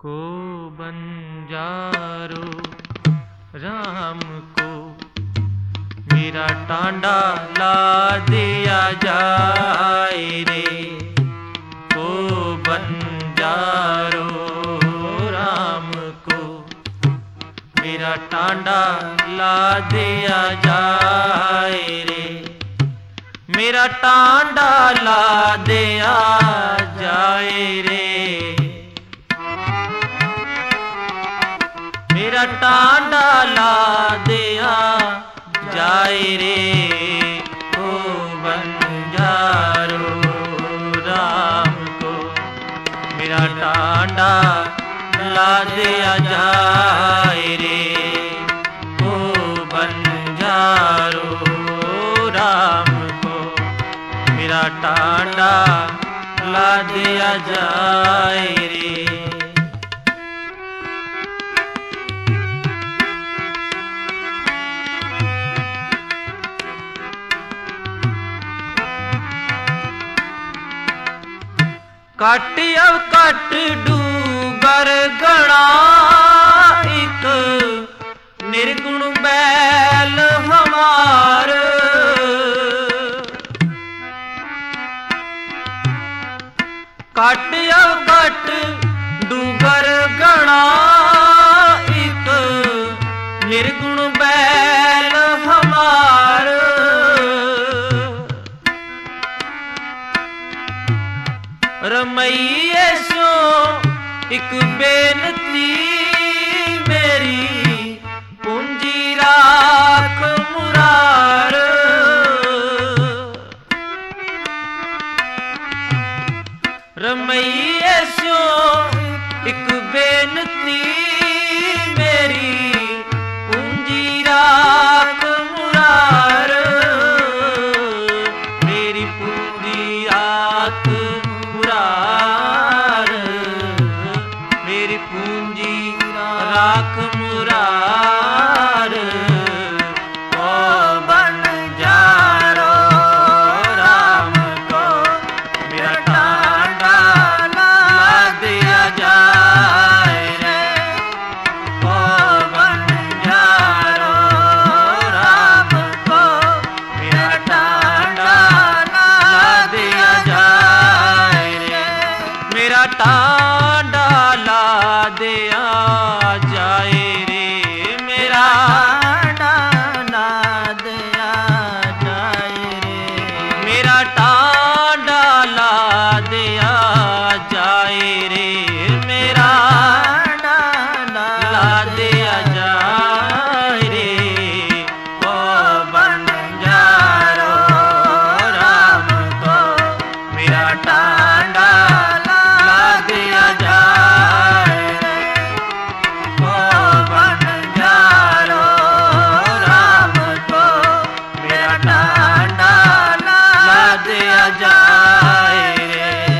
को बंजारो राम को मेरा टांडा ला दिया जाए रे। को बंजारो राम को मेरा टांडा ला दिया जाए रे। मेरा टांडा ला दिया जाए रे। मेरा टांडा ला दिया जाए रे। को बंजारो राम को मेरा टांडा ला दिया जाए रे। को बंजारो राम को मेरा टांडा ला दिया जाए रे। कट अब कट डूगर गणा एक निर्गुण बैल हमार। कट अब कट डूगर गणा एक निर्गुण बैल हमार। रमैये सो एक बेनती मेरी पूंजी राख मुरार। रमैये सो एक बेनती मेरी पूंजी राख मुरार। मेरी पूंजी राख मुरार। मेरी पूंजी राख मुरार। को बंजारो राम को मेरा टांडा ला दिया जाए रे। को बंजारो राम को मेरा टांडा ला दिया जाए रे। मेरा टांडा ला दिया जाए रे। मेरा टांडा दिया जाए रे। मेरा टांडा ला दिया जाए रे। मेरा टांडा ला दिया जाए रे। को बंजारो राम को मेरा टांडा ला दिया जाए रे। को बंजारो राम को मेरा टांडा ला दिया जाए रे।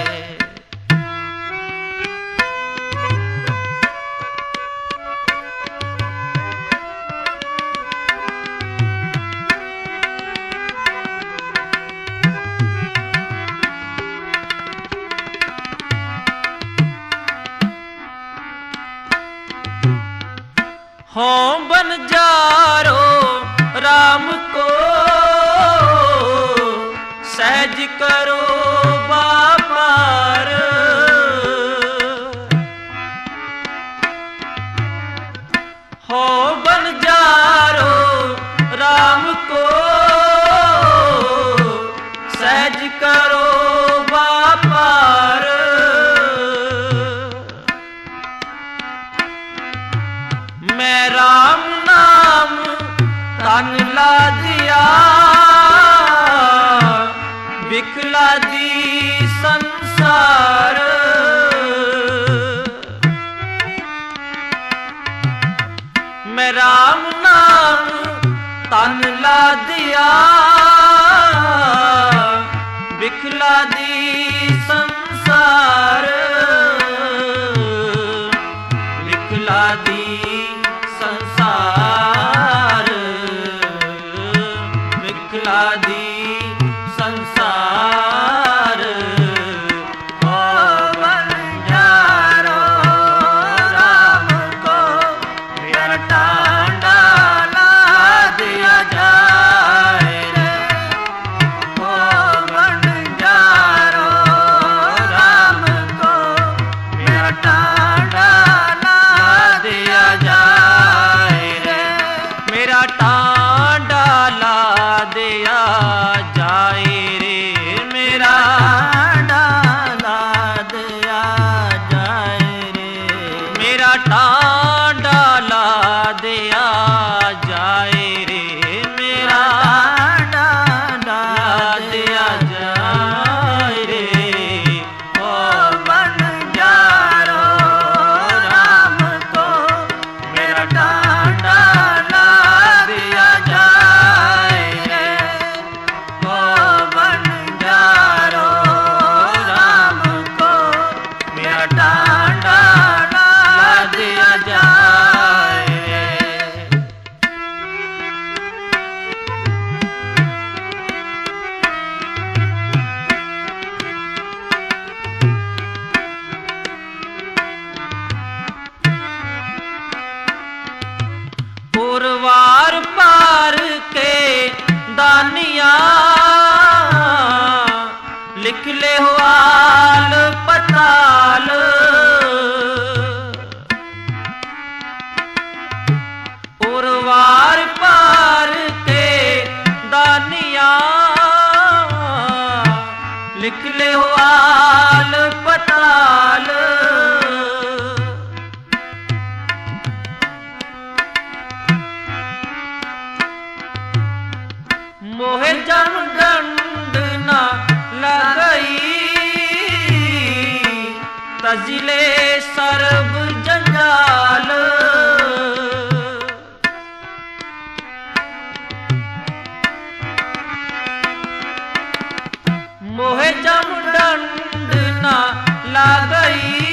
हो बंजारो राम को सहज करो बापार। हो बंजारो राम को सहज करो बापार। मैं राम नाम तन ला दिया बिखला दी संसार। मैं राम नाम तन ला दिया बिखला दी संसार। बिखला दी संसार। बिखला दी संसार। को बंजारो टांडा ला दिया जाए रे, मेरा टांडा ला दिया जाए रे, मेरा टांडा ला दिया जाए रे, मेरा टांडा ला दिया जाए रे, मेरा टांडा ला दिया जाए रे। ओ बंजारो राम को मेरा टांडा ला दिया जाए रे, ओ बंजारो राम को मेरा टांडा ला दिया जाए रे। पुरवार पार के दानिया लिख ले हो आल पताल, पुरवार पार के दानिया लिख ले हो आल पताल, मोहे जम दंड न लगई तजिले सर्ब जंजाल, मोहे जम दंड न लगई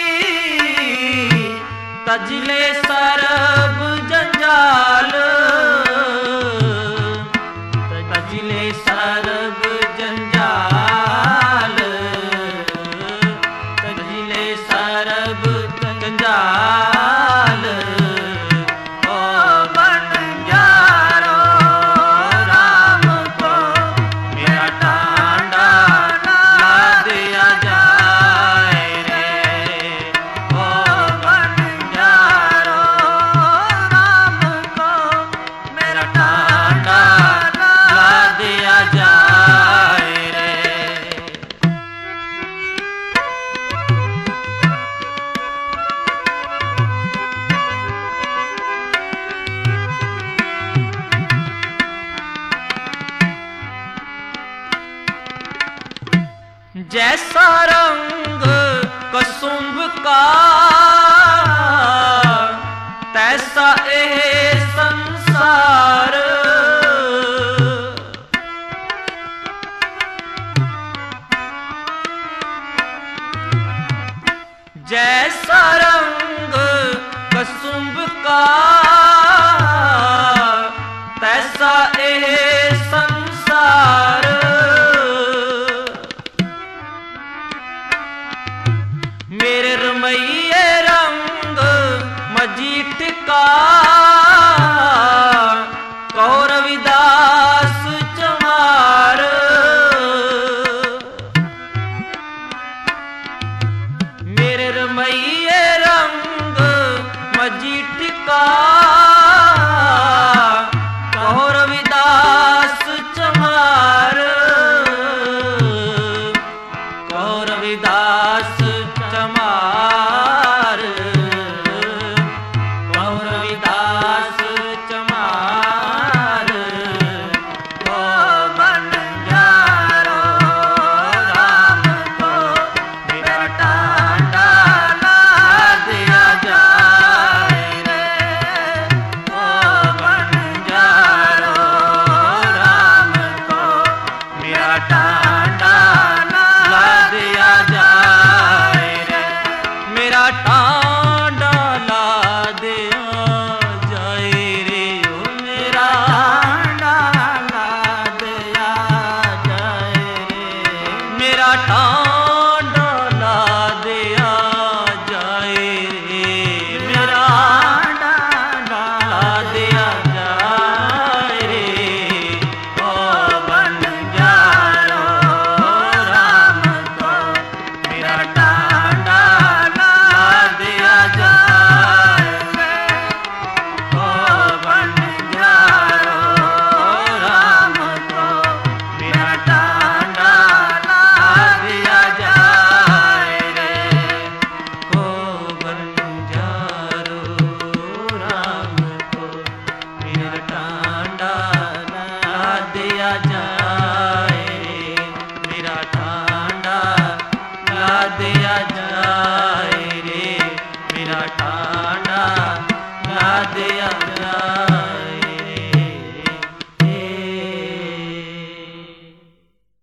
तजिले सर्ब जंजाल, तजिले सर्ब जंजाल, तजिले सर्ब जंजाल। ओ बंजारो राम को मेरा टांडा ला दिया जाए रे, ओ बंजारो राम को मेरा टांडा ला दिया जाए रे। जैसा रंग कसुंभ का तैसा ए संसार, जैसा रंग कसुंभ का तैसा ए संसार, मेरे रमैये रंग मजीठ का कहो रविदास चमार, मेरे रमैये रंग मजीठ का दिया